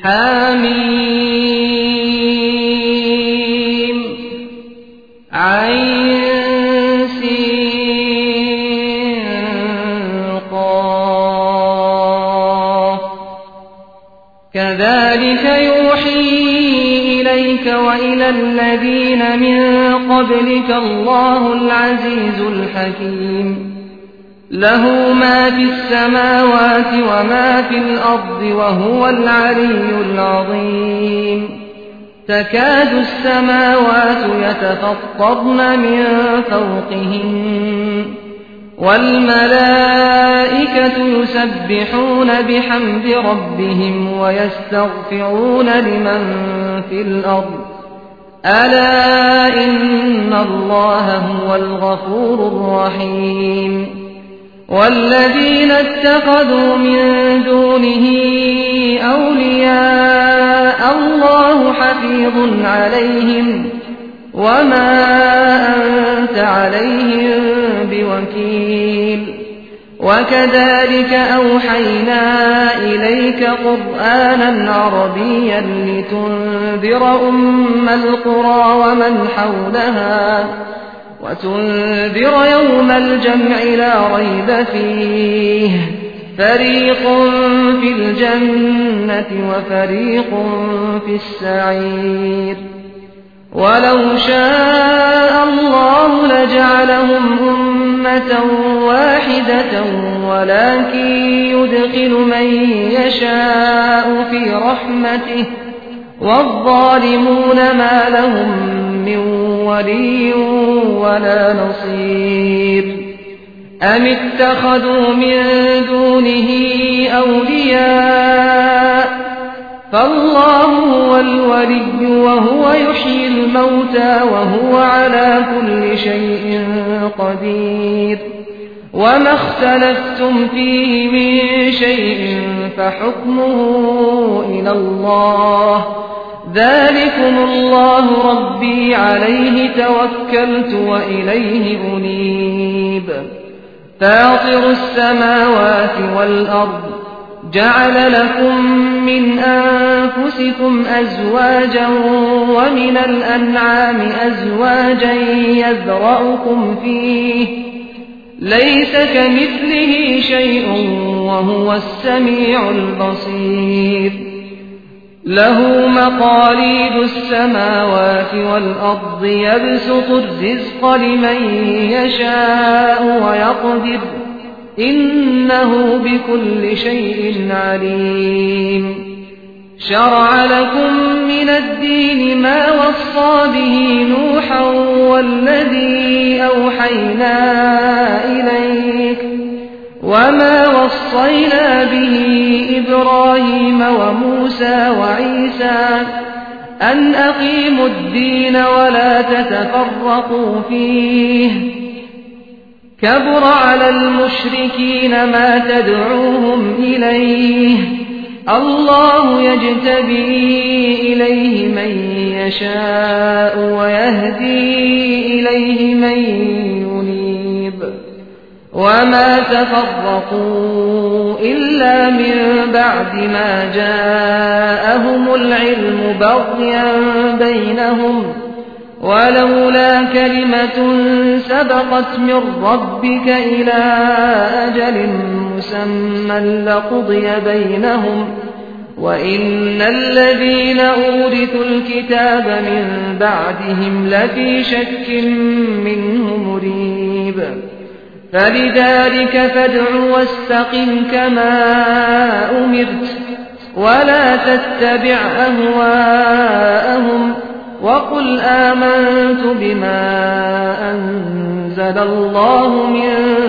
حميم عين سين قاف كذلك يوحي إليك وإلى الذين من قبلك الله العزيز الحكيم له ما في السماوات وما في الأرض وهو العلي العظيم تكاد السماوات يتفطرن من فوقهن والملائكة يسبحون بحمد ربهم ويستغفرون لمن في الأرض ألا إن الله هو الغفور الرحيم والذين اتخذوا من دونه أولياء الله حفيظ عليهم وما أنت عليهم بوكيل وكذلك أوحينا إليك قرآنا عربيا لتنذر أم القرى ومن حولها وتنذر يوم الجمع لا ريب فيه فريق في الجنة وفريق في السعير ولو شاء الله لجعلهم أمة واحدة ولكن يدخل من يشاء في رحمته والظالمون ما لهم من ولي ولا نصير أم اتخذوا من دونه أولياء فالله هو الولي وهو يحيي الموتى وهو على كل شيء قدير وما اختلفتم فيه من شيء فحكمه إلى الله ذلكم الله ربي عليه توكلت وإليه أنيب فاطر السماوات والأرض جعل لكم من أنفسكم أزواجا ومن الأنعام أزواجا يذرأكم فيه ليس كمثله شيء وهو السميع البصير له مقاليد السماوات والأرض يبسط الرزق لمن يشاء ويقدر إنه بكل شيء عليم شرع لكم من الدين ما وصى به نوحا والذي أوحينا إليك وما وصينا به إبراهيم وموسى وعيسى أن أقيموا الدين ولا تتفرقوا فيه كبر على المشركين ما تدعوهم إليه الله يجتبي إليه من يشاء ويهدي إليه من ينيب وما تفرقوا إلا من بعد ما جاءهم العلم بغيا بينهم ولولا كلمة سبقت من ربك إلى أجل مسمى لقضي بينهم وإن الذين أورثوا الكتاب من بعدهم لفي شك منه مريب فلذلك فادع واستقم كما أمرت ولا تتبع أهواءهم وقل آمنت بما أنزل الله من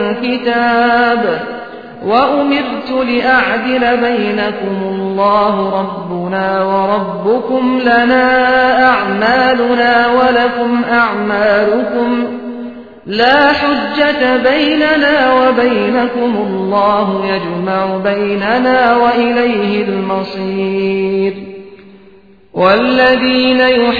كتاب وأمرت لأعدل بينكم الله ربنا وربكم لنا أعمالنا ولكم أعمالكم لا حجة بيننا وبينكم الله يجمع بيننا وإليه المصير والذين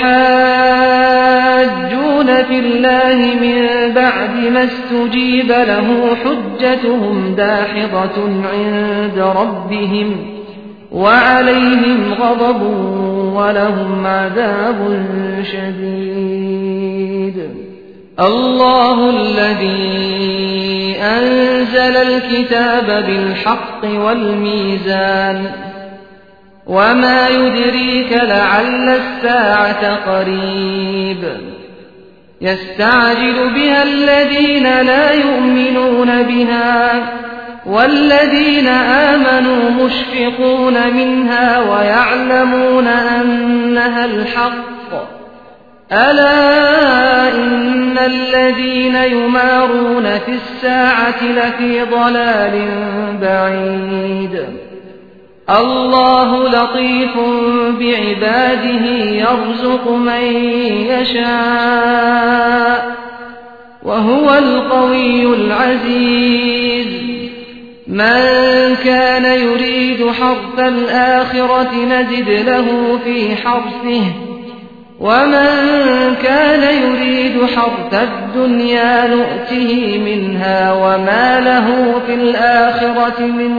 يحاجون في الله من بعد ما استجيب له حجتهم داحضة عند ربهم وعليهم غضب ولهم عذاب شديد. الله الذي أنزل الكتاب بالحق والميزان وما يدريك لعل الساعة قريب يستعجل بها الذين لا يؤمنون بها والذين آمنوا مشفقون منها ويعلمون أنها الحق ألا إن الذين يمارون في الساعة لفي ضلال بعيد. الله لطيف بعباده يرزق من يشاء وهو القوي العزيز. من كان يريد حرث الآخرة نزد له في حرثه ومن كان يريد حرث الدنيا نؤته منها وما له في الآخرة من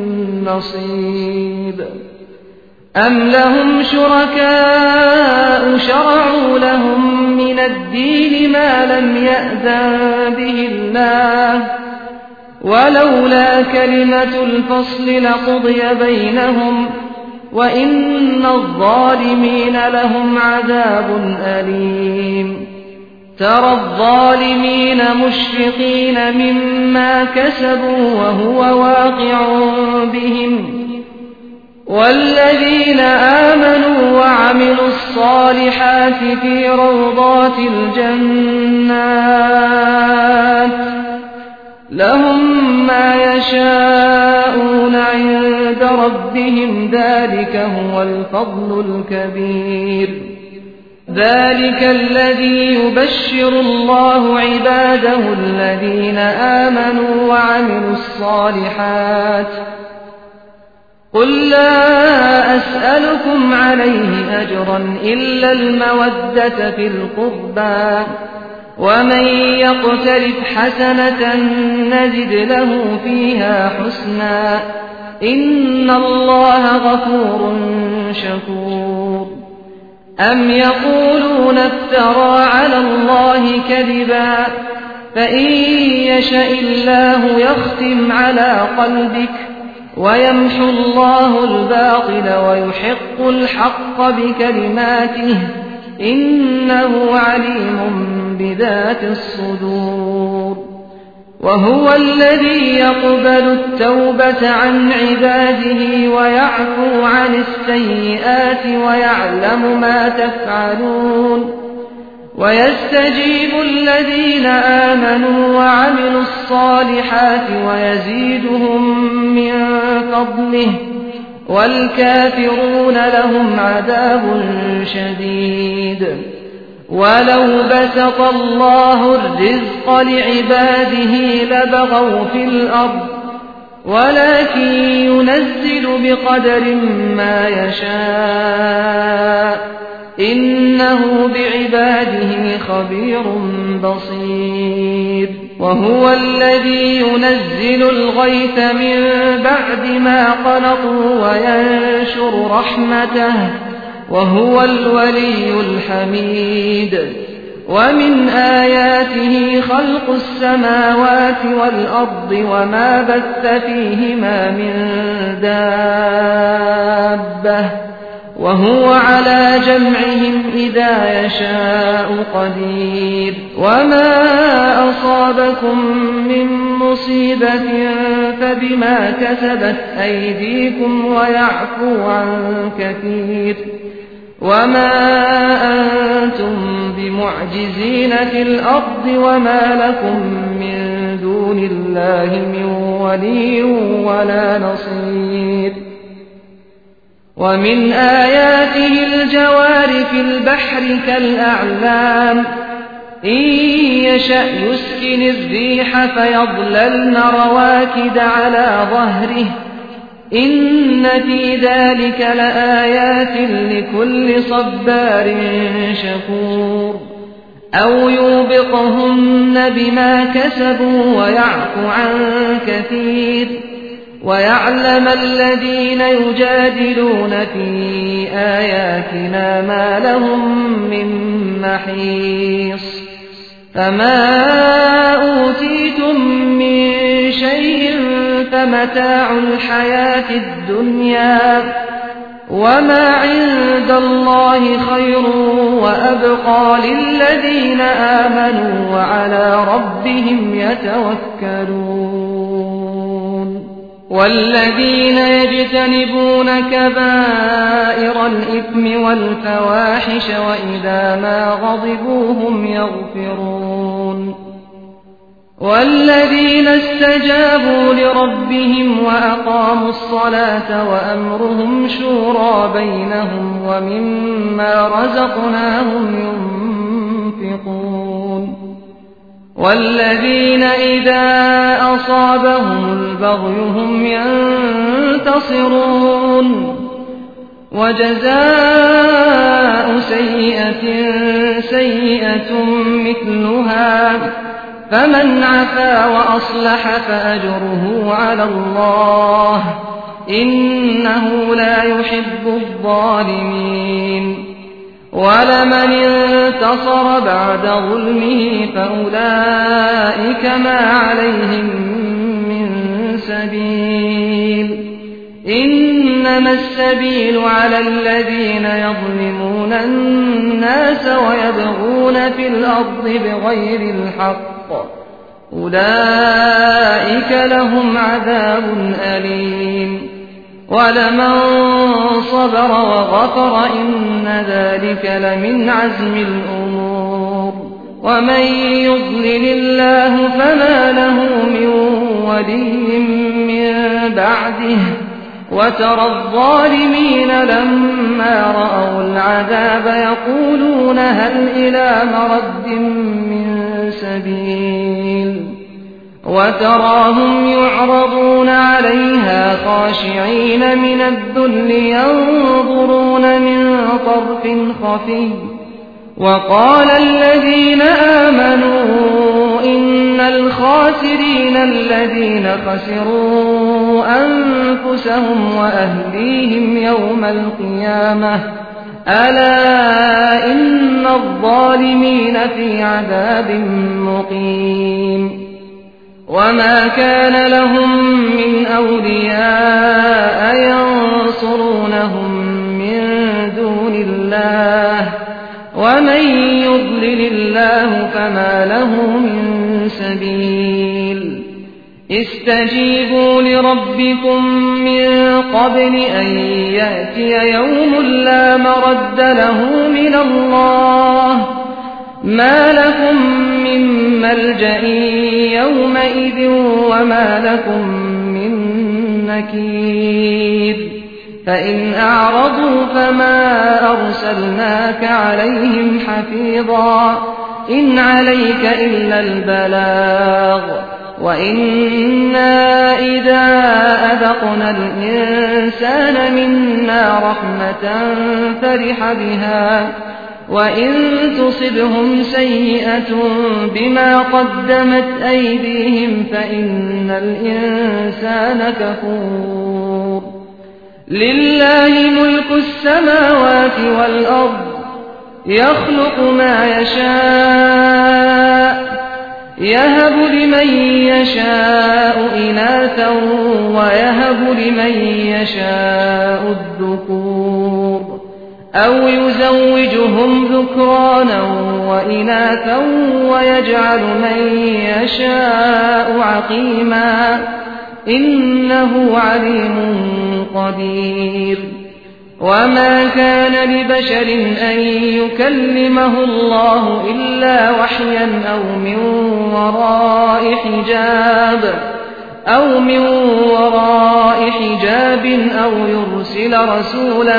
نصيب. أم لهم شركاء شرعوا لهم من الدين ما لم يأذن به الله ولولا كلمة الفصل لقضي بينهم وإن الظالمين لهم عذاب أليم. ترى الظالمين مشفقين مما كسبوا وهو واقع بهم والذين آمنوا وعملوا الصالحات في روضات الجنات لهم ما يشاءون عند ربهم ذلك هو الفضل الكبير. ذلك الذي يبشر الله عباده الذين آمنوا وعملوا الصالحات. قل لا أسألكم عليه أجرا إلا المودة في القربى ومن يقترف حسنة نزد له فيها حسنا إن الله غفور شكور. أم يقولون افترى على الله كذبا فإن يشاء الله يختم على قلبك ويمحو الله الباطل ويحق الحق بكلماته إنه عليم بذات الصدور. وهو الذي يقبل التوبة عن عباده ويعفو عن السيئات ويعلم ما تفعلون ويستجيب الذين آمنوا وعملوا الصالحات ويزيدهم من فضله والكافرون لهم عذاب شديد. ولو بسط الله الرزق لعباده لبغوا في الأرض ولكن ينزل بقدر ما يشاء إنه بعباده خبير بصير. وهو الذي ينزل الغيث من بعد ما قنطوا وينشر رحمته وهو الولي الحميد. ومن آياته خلق السماوات والأرض وما بث فيهما من دابة وهو على جمعهم إذا يشاء قدير. وما أصابكم من مصيبة فبما كسبت أيديكم ويعفو عن كثير. وما أنتم بمعجزين في الأرض وما لكم من دون الله من ولي ولا نصير. ومن آياته الجوار في البحر كالأعلام إن يشأ يسكن الريح فيظللن رواكد على ظهره إن في ذلك لآيات لكل صبار شكور. أو يوبقهن بما كسبوا ويعفو عن كثير ويعلم الذين يجادلون في آياتنا ما لهم من محيص فما أوتيتم من شيء فمتاع الحياة الدنيا وما عند الله خير وأبقى للذين آمنوا وعلى ربهم يتوكلون والذين يجتنبون كبائر الإثم والفواحش وإذا ما غضبوا هم يغفرون والذين استجابوا لربهم وأقاموا الصلاة وأمرهم شورى بينهم ومما رزقناهم ينفقون والذين إذا أصابهم البغي هم ينتصرون وجزاء سيئة سيئة مثلها فمن عفا وأصلح فأجره على الله إنه لا يحب الظالمين ولمن انتصر بعد ظلمه فأولئك ما عليهم من سبيل إنما السبيل على الذين يظلمون الناس ويبغون في الأرض بغير الحق أولئك لهم عذاب أليم ولمن صبر وغفر إن ذلك لمن عزم الأمور ومن يضلل الله فما له من ولي من بعده وترى الظالمين لما رأوا العذاب يقولون هل إلى مرد من سبيل وتراهم يعرضون عليها خاشعين من الذل ينظرون من طرف خفي وقال الذين آمنوا إن الخاسرين الذين خسروا أنفسهم وأهليهم يوم القيامة ألا إن الظالمين في عذاب مقيم وما كان لهم من أولياء ينصرونهم من دون الله ومن يضلل الله فما له من سبيل استجيبوا لربكم من قبل أن يأتي يوم لا مرد له من الله ما لكم من ملجأ يومئذ وما لكم من نكير فإن أعرضوا فما أرسلناك عليهم حفيظا إن عليك إلا البلاغ وإنا إذا أذقنا الإنسان منا رحمة فرح بها وإن تصبهم سيئة بما قدمت أيديهم فإن الإنسان كفور لله ملك السماوات والأرض يخلق ما يشاء يهب لمن يشاء إناثا ويهب لمن يشاء الذكور أو يزوجهم ذكرانا وإناثا ويجعل من يشاء عقيما إنه عليم قدير وما كان لبشر أن يكلمه الله إلا وحيا أو من وراء حجاب أو يرسل رسولا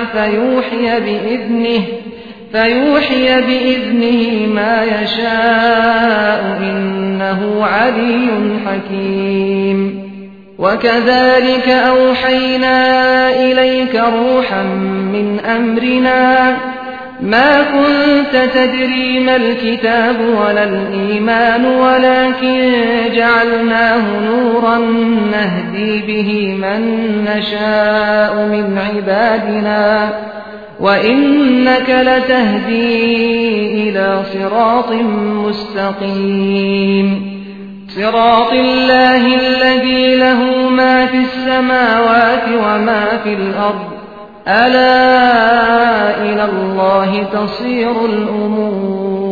فيوحي بإذنه ما يشاء إنه علي حكيم وكذلك أوحينا إليك روحا من أمرنا ما كنت تدري ما الكتاب ولا الإيمان ولكن جعلناه نورا نهدي به من نشاء من عبادنا وإنك لتهدي إلى صراط مستقيم صراط الله الذي له ما في السماوات وما في الأرض ألا إلى الله تصير الأمور